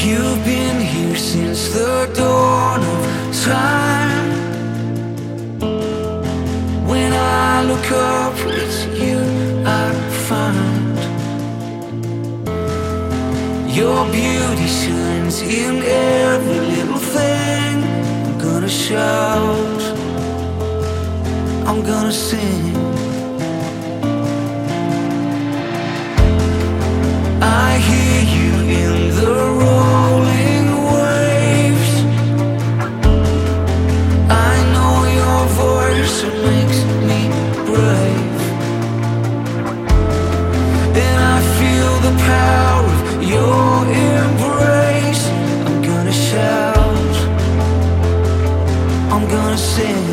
You've been here since the dawn of time. When I look up, it's you I find. Your beauty shines in every little thing. I'm gonna shout, I'm gonna sing. I hear you in the rolling waves. I know your voice, it makes me brave. And I feel the power of your embrace. I'm gonna shout, I'm gonna sing.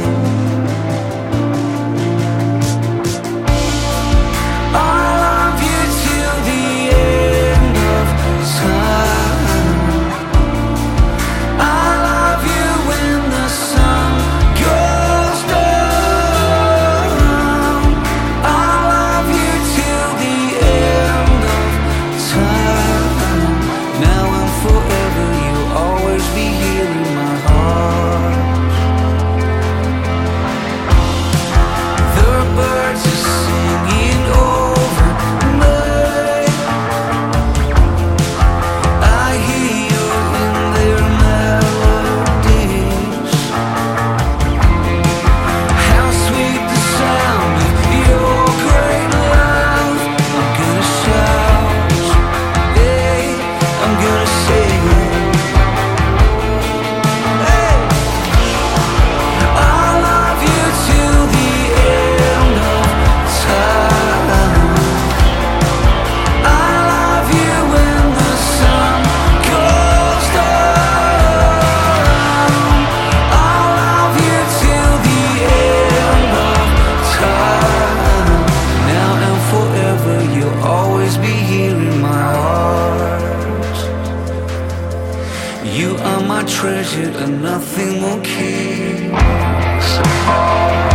You are my treasure and nothing will keep us apart.